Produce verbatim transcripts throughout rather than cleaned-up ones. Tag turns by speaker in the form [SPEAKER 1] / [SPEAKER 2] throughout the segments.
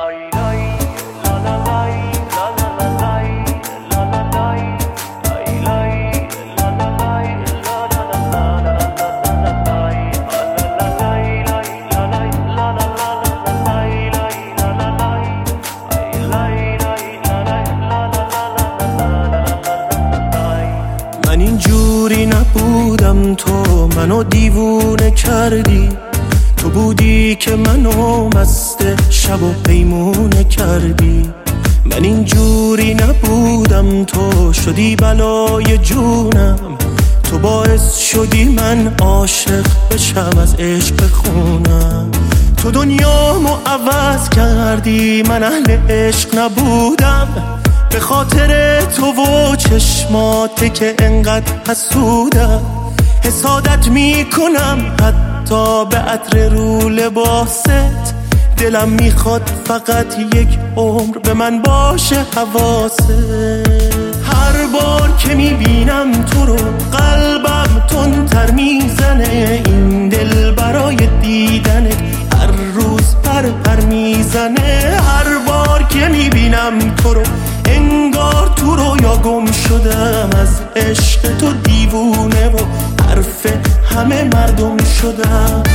[SPEAKER 1] من اینجوری نبودم، تو منو دیوونه کردی. تو بودی که منو مست شب و پیمونه کردی. من اینجوری نبودم، تو شدی بلای جونم. تو باعث شدی من عاشق بشم، از عشق بخونم. تو دنیامو عوض کردی، من اهل عشق نبودم. به خاطر تو و چشماته که انقدر حسودم. حسادت میکنم حتی به عطر رو لباست. دلم میخواد فقط یک عمر به من باشه حواست. هر بار که میبینم تو رو قلبم تندتر میزنه. این دل برای دیدنت هر روز پر پر میزنه. هر بار که میبینم تو رو انگار تو رویا گم شدم. از عشق تو دیوونه و حرف همه مردم شدم.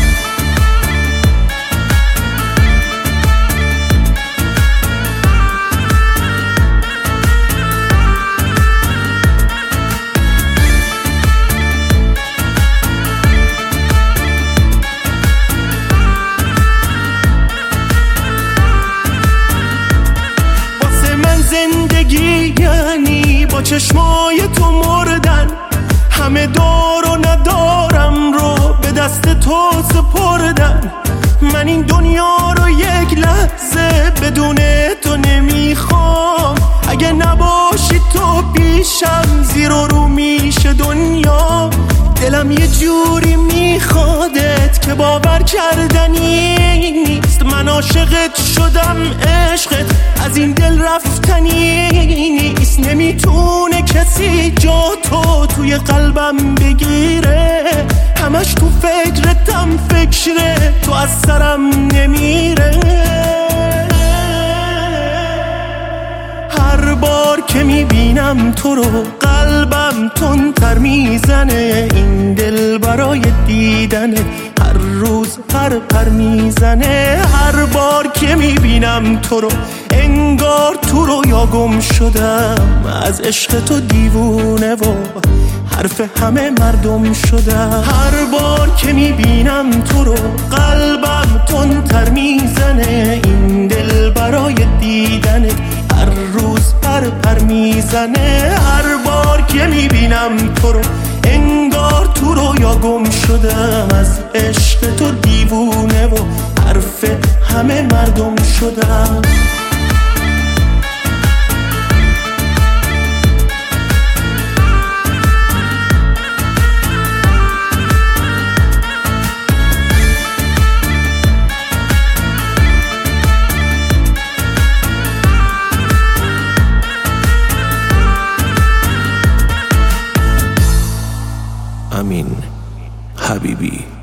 [SPEAKER 1] زندگی یعنی با چشمای تو مردن. همه دار و ندارم رو به دست تو سپردن. من این دنیا رو یک لحظه بدون تو نمیخوام. اگه نباشی تو پیشم زیر و رو میشه دنیا. دلم یه جوری میخوادت که باور کردنی نیست. من عاشقت شدم، عشقت از این دل رفتنی نیست. نمیتونه کسی جا تو توی قلبم بگیره. همش تو فکرتم، فکره تو از سرم نمیره. هر بار که میبینم تو رو قلبم تندتر میزنه. این دل برای دیدنه هر روز پر پر میزنه. هر بار که میبینم تو رو انگار تو رویا گم شدم. از عشق تو دیوونه و حرف همه مردم شدم. هر بار که میبینم تو رو قلبم تندتر میزنه. این دل برای دیدنه هر روز پر پر میزنه. هر بار که میبینم تو رو انگار تو رویا گم شدم. از عشق تو دیوونه و حرف همه مردم شدم. امین حبیبی.